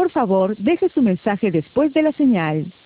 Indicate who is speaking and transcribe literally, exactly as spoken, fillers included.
Speaker 1: Por favor, deje su mensaje después de la señal.